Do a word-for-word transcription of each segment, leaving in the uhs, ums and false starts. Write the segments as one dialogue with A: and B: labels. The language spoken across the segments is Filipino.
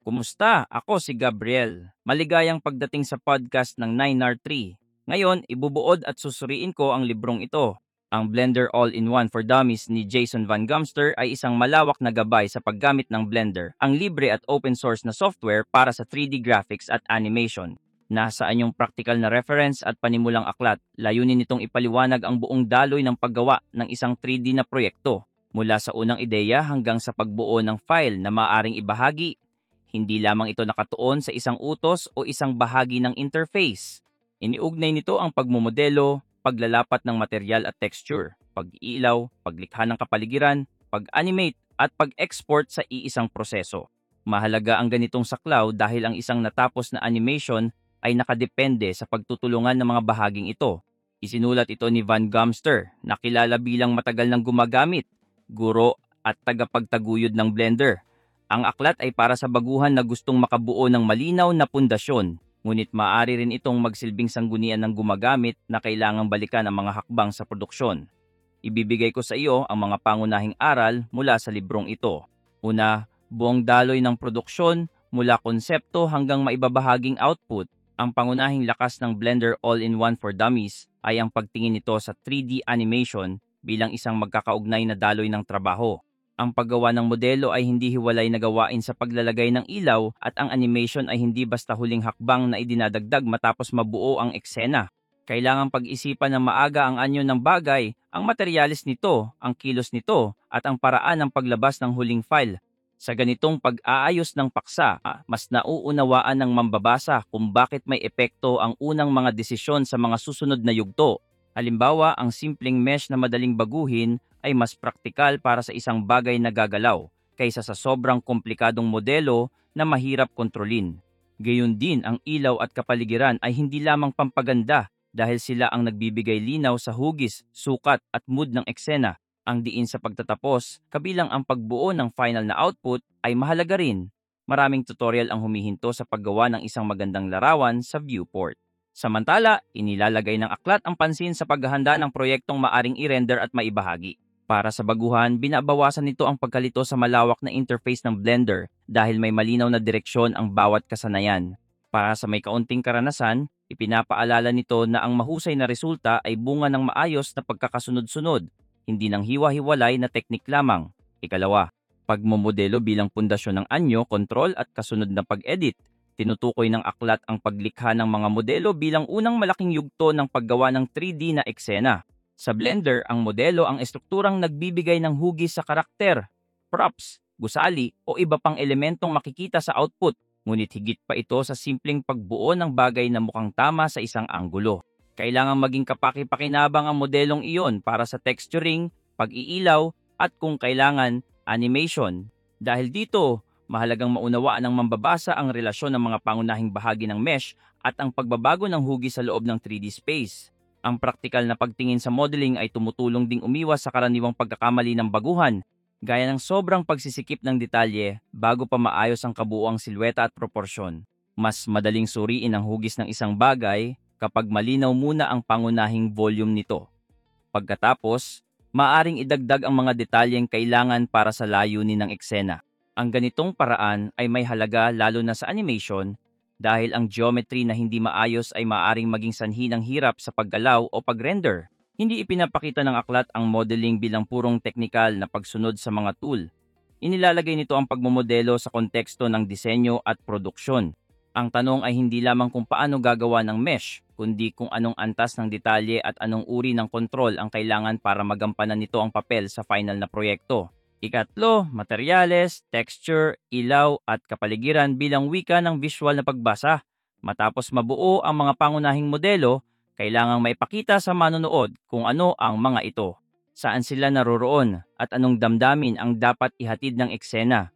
A: Kumusta? Ako si Gabriel. Maligayang pagdating sa podcast ng nine R three. Ngayon, ibubuod at susuriin ko ang librong ito. Ang Blender All-in-One for Dummies ni Jason Van Gumster ay isang malawak na gabay sa paggamit ng Blender, ang libre at open source na software para sa three D graphics at animation. Nasaan yung practical na reference at panimulang aklat, layunin nitong ipaliwanag ang buong daloy ng paggawa ng isang three D na proyekto, mula sa unang ideya hanggang sa pagbuo ng file na maaring ibahagi. Hindi lamang ito nakatuon sa isang utos o isang bahagi ng interface. Iniugnay nito ang pagmumodelo, paglalapat ng material at texture, pag-iilaw, paglikha ng kapaligiran, pag-animate at pag-export sa iisang proseso. Mahalaga ang ganitong saklaw dahil ang isang natapos na animation ay nakadepende sa pagtutulungan ng mga bahaging ito. Isinulat ito ni Van Gumster, na kilala bilang matagal nang gumagamit, guro at tagapagtaguyod ng Blender. Ang aklat ay para sa baguhan na gustong makabuo ng malinaw na pundasyon, ngunit maaari rin itong magsilbing sanggunian ng gumagamit na kailangang balikan ang mga hakbang sa produksyon. Ibibigay ko sa iyo ang mga pangunahing aral mula sa librong ito. Una, buong daloy ng produksyon mula konsepto hanggang maibabahaging output. Ang pangunahing lakas ng Blender All-in-One for Dummies ay ang pagtingin nito sa three D animation bilang isang magkakaugnay na daloy ng trabaho. Ang paggawa ng modelo ay hindi hiwalay na gawain sa paglalagay ng ilaw at ang animation ay hindi basta huling hakbang na idinadagdag matapos mabuo ang eksena. Kailangang pag-isipan ng maaga ang anyo ng bagay, ang materyales nito, ang kilos nito, at ang paraan ng paglabas ng huling file. Sa ganitong pag-aayos ng paksa, mas nauunawaan ng mambabasa kung bakit may epekto ang unang mga desisyon sa mga susunod na yugto. Halimbawa, ang simpleng mesh na madaling baguhin ay mas praktikal para sa isang bagay na gagalaw kaysa sa sobrang komplikadong modelo na mahirap kontrolin. Gayon din, ang ilaw at kapaligiran ay hindi lamang pampaganda dahil sila ang nagbibigay linaw sa hugis, sukat at mood ng eksena. Ang diin sa pagtatapos, kabilang ang pagbuo ng final na output, ay mahalaga rin. Maraming tutorial ang humihinto sa paggawa ng isang magandang larawan sa viewport. Samantala, inilalagay ng aklat ang pansin sa paghahanda ng proyektong maaring i-render at maibahagi. Para sa baguhan, binabawasan nito ang pagkalito sa malawak na interface ng Blender dahil may malinaw na direksyon ang bawat kasanayan. Para sa may kaunting karanasan, ipinapaalala nito na ang mahusay na resulta ay bunga ng maayos na pagkakasunod-sunod, hindi ng hiwa-hiwalay na teknik lamang. Ikalawa, pagmomodelo bilang pundasyon ng anyo, kontrol at kasunod na pag-edit. Tinutukoy ng aklat ang paglikha ng mga modelo bilang unang malaking yugto ng paggawa ng three D na eksena. Sa Blender, ang modelo ang estrukturang nagbibigay ng hugis sa karakter, props, gusali o iba pang elementong makikita sa output, ngunit higit pa ito sa simpleng pagbuo ng bagay na mukhang tama sa isang anggulo. Kailangang maging kapaki-pakinabang ang modelong iyon para sa texturing, pag-iilaw at kung kailangan, animation. Dahil dito, mahalagang maunawaan ng mambabasa ang relasyon ng mga pangunahing bahagi ng mesh at ang pagbabago ng hugis sa loob ng three D space. Ang praktikal na pagtingin sa modeling ay tumutulong ding umiwas sa karaniwang pagkakamali ng baguhan, gaya ng sobrang pagsisikip ng detalye bago pa maayos ang kabuuang silweta at proporsyon. Mas madaling suriin ang hugis ng isang bagay kapag malinaw muna ang pangunahing volume nito. Pagkatapos, maaring idagdag ang mga detalyeng kailangan para sa layunin ng eksena. Ang ganitong paraan ay may halaga lalo na sa animation dahil ang geometry na hindi maayos ay maaaring maging sanhi ng hirap sa paggalaw o pag-render. Hindi ipinapakita ng aklat ang modeling bilang purong teknikal na pagsunod sa mga tool. Inilalagay nito ang pagmomodelo sa konteksto ng disenyo at produksyon. Ang tanong ay hindi lamang kung paano gagawa ng mesh, kundi kung anong antas ng detalye at anong uri ng kontrol ang kailangan para magampanan nito ang papel sa final na proyekto. Ikatlo, materyales, texture, ilaw at kapaligiran bilang wika ng visual na pagbasa. Matapos mabuo ang mga pangunahing modelo, kailangang maipakita sa manonood kung ano ang mga ito, saan sila naroroon at anong damdamin ang dapat ihatid ng eksena.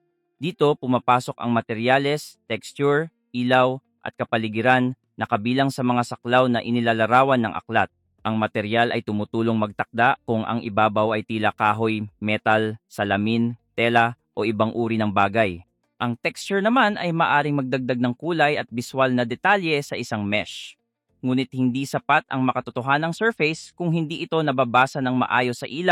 A: Dito pumapasok ang materyales, texture, ilaw at kapaligiran na kabilang sa mga saklaw na inilalarawan ng aklat. Ang material ay tumutulong magtakda kung ang ibabaw ay tila kahoy, metal, salamin, tela o ibang uri ng bagay. Ang texture naman ay maaring magdagdag ng kulay at biswal na detalye sa isang mesh. Ngunit hindi sapat ang makatotohanang surface kung hindi ito nababasa ng maayos sa ilaw,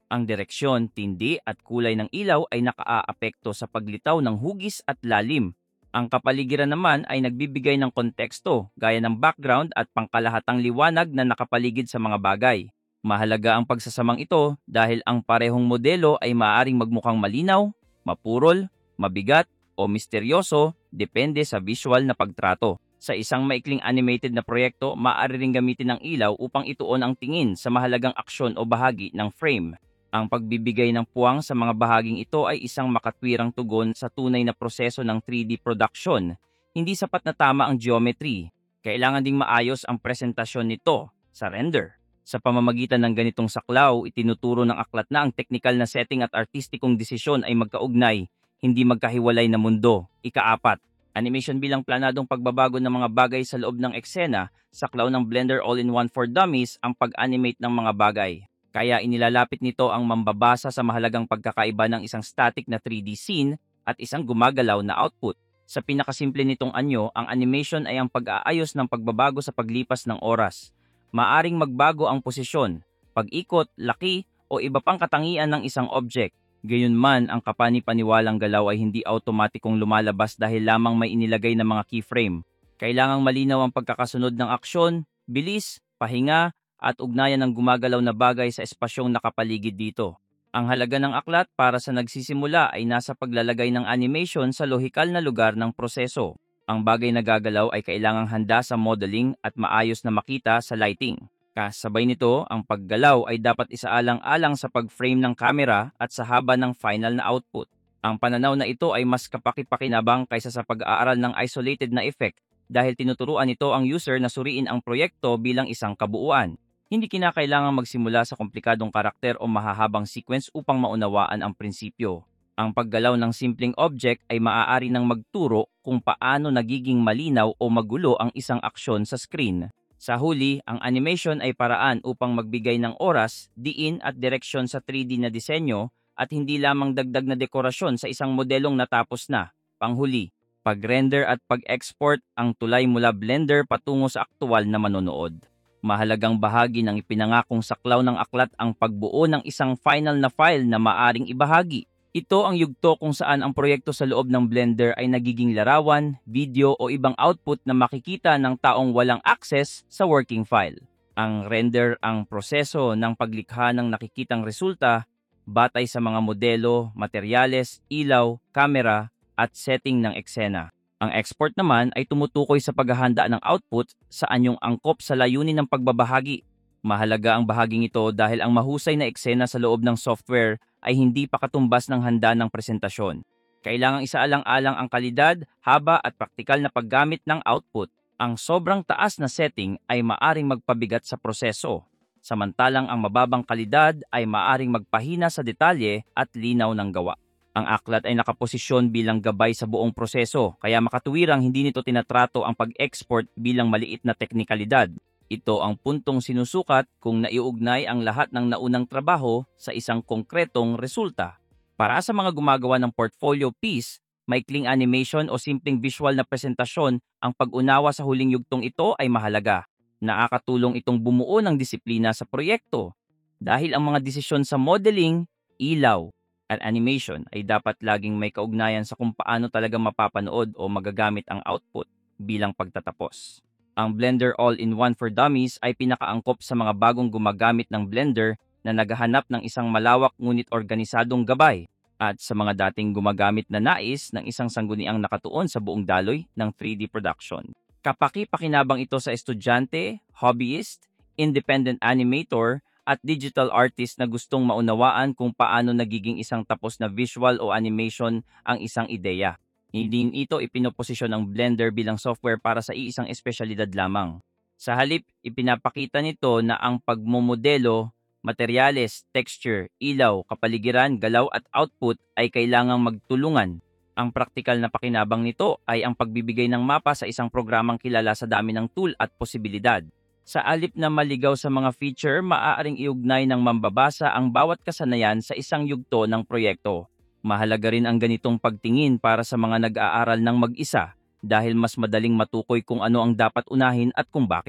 A: Ang direksyon, tindi at kulay ng ilaw ay nakaaapekto sa paglitaw ng hugis at lalim. Ang kapaligiran naman ay nagbibigay ng konteksto gaya ng background at pangkalahatang liwanag na nakapaligid sa mga bagay. Mahalaga ang pagsasamang ito dahil ang parehong modelo ay maaaring magmukhang malinaw, mapurol, mabigat o misteryoso depende sa visual na pagtrato. Sa isang maikling animated na proyekto, maaari ring gamitin ang ilaw upang ituon ang tingin sa mahalagang aksyon o bahagi ng frame. Ang pagbibigay ng puwang sa mga bahaging ito ay isang makatwirang tugon sa tunay na proseso ng three D production. Hindi sapat na tama ang geometry. Kailangan ding maayos ang presentasyon nito sa render. Sa pamamagitan ng ganitong saklaw, itinuturo ng aklat na ang teknikal na setting at artistikong desisyon ay magkaugnay, hindi magkahiwalay na mundo. Ikaapat, animation bilang planadong pagbabago ng mga bagay sa loob ng eksena. Saklaw ng Blender All-in-One for Dummies ang pag-animate ng mga bagay. Kaya inilalapit nito ang mambabasa sa mahalagang pagkakaiba ng isang static na three D scene at isang gumagalaw na output. Sa pinakasimple nitong anyo, ang animation ay ang pag-aayos ng pagbabago sa paglipas ng oras. Maaring magbago ang posisyon, pag-ikot, laki, o iba pang katangian ng isang object. Gayunman, ang kapani-paniwalang galaw ay hindi automatikong lumalabas dahil lamang may inilagay na mga keyframe. Kailangang malinaw ang pagkakasunod ng aksyon, bilis, pahinga, at ugnayan ng gumagalaw na bagay sa espasyong nakapaligid dito. Ang halaga ng aklat para sa nagsisimula ay nasa paglalagay ng animation sa lohikal na lugar ng proseso. Ang bagay na gagalaw ay kailangang handa sa modeling at maayos na makita sa lighting. Kasabay nito, ang paggalaw ay dapat isaalang-alang sa pag-frame ng camera at sa haba ng final na output. Ang pananaw na ito ay mas kapaki-pakinabang kaysa sa pag-aaral ng isolated na effect dahil tinuturuan nito ang user na suriin ang proyekto bilang isang kabuuan. Hindi kinakailangang magsimula sa komplikadong karakter o mahahabang sequence upang maunawaan ang prinsipyo. Ang paggalaw ng simpleng object ay maaari nang magturo kung paano nagiging malinaw o magulo ang isang aksyon sa screen. Sa huli, ang animation ay paraan upang magbigay ng oras, diin at direksyon sa three D na disenyo at hindi lamang dagdag na dekorasyon sa isang modelong natapos na. Panghuli, pag-render at pag-export ang tulay mula Blender patungo sa aktual na manonood. Mahalagang bahagi ng ipinangakong saklaw ng aklat ang pagbuo ng isang final na file na maaring ibahagi. Ito ang yugto kung saan ang proyekto sa loob ng Blender ay nagiging larawan, video o ibang output na makikita ng taong walang access sa working file. Ang render ang proseso ng paglikha ng nakikitang resulta batay sa mga modelo, materyales, ilaw, kamera at setting ng eksena. Ang export naman ay tumutukoy sa paghahanda ng output sa anyong angkop sa layunin ng pagbabahagi. Mahalaga ang bahaging ito dahil ang mahusay na eksena sa loob ng software ay hindi pa katumbas ng handa ng presentasyon. Kailangang isaalang-alang ang kalidad, haba at praktikal na paggamit ng output. Ang sobrang taas na setting ay maaring magpabigat sa proseso, samantalang ang mababang kalidad ay maaring magpahina sa detalye at linaw ng gawa. Ang aklat ay nakaposisyon bilang gabay sa buong proseso, kaya makatuwirang hindi nito tinatrato ang pag-export bilang maliit na teknikalidad. Ito ang puntong sinusukat kung naiugnay ang lahat ng naunang trabaho sa isang konkretong resulta. Para sa mga gumagawa ng portfolio piece, maikling animation o simpleng visual na presentasyon, ang pag-unawa sa huling yugtong ito ay mahalaga. Nakakatulong itong bumuo ng disiplina sa proyekto. Dahil ang mga desisyon sa modeling, ilaw, at animation ay dapat laging may kaugnayan sa kung paano talaga mapapanood o magagamit ang output bilang pagtatapos. Ang Blender All-in-One for Dummies ay pinakaangkop sa mga bagong gumagamit ng Blender na naghahanap ng isang malawak ngunit organisadong gabay at sa mga dating gumagamit na nais ng isang sangguniang nakatuon sa buong daloy ng three D production. Kapaki-pakinabang ito sa estudyante, hobbyist, independent animator, at digital artist na gustong maunawaan kung paano nagiging isang tapos na visual o animation ang isang ideya. Hindi ito ipinoposisyon ng Blender bilang software para sa iisang espesyalidad lamang. Sa halip, ipinapakita nito na ang pagmomodelo, materyales, texture, ilaw, kapaligiran, galaw at output ay kailangang magtulungan. Ang praktikal na pakinabang nito ay ang pagbibigay ng mapa sa isang programang kilala sa dami ng tool at posibilidad. Sa alip na maligaw sa mga feature, maaaring iugnay ng mambabasa ang bawat kasanayan sa isang yugto ng proyekto. Mahalaga rin ang ganitong pagtingin para sa mga nag-aaral ng mag-isa dahil mas madaling matukoy kung ano ang dapat unahin at kung bakit.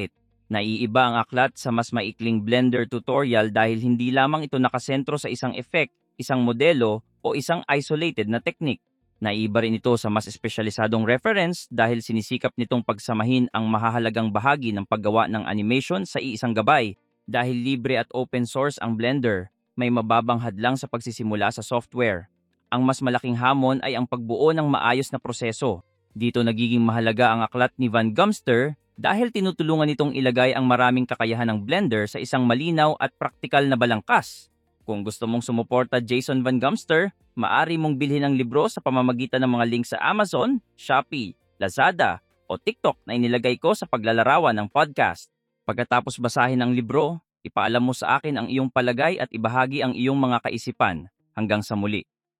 A: Naiiba ang aklat sa mas maikling Blender tutorial dahil hindi lamang ito nakasentro sa isang effect, isang modelo, o isang isolated na technique. Naiiba rin ito sa mas espesyalisadong reference dahil sinisikap nitong pagsamahin ang mahahalagang bahagi ng paggawa ng animation sa iisang gabay. Dahil libre at open source ang Blender, may mababang hadlang sa pagsisimula sa software. Ang mas malaking hamon ay ang pagbuo ng maayos na proseso. Dito nagiging mahalaga ang aklat ni Van Gumster dahil tinutulungan nitong ilagay ang maraming kakayahan ng Blender sa isang malinaw at praktikal na balangkas. Kung gusto mong sumuporta Jason Van Gumster, maaari mong bilhin ang libro sa pamamagitan ng mga link sa Amazon, Shopee, Lazada, o TikTok na inilagay ko sa paglalarawan ng podcast. Pagkatapos basahin ang libro, ipaalam mo sa akin ang iyong palagay at ibahagi ang iyong mga kaisipan. Hanggang sa muli.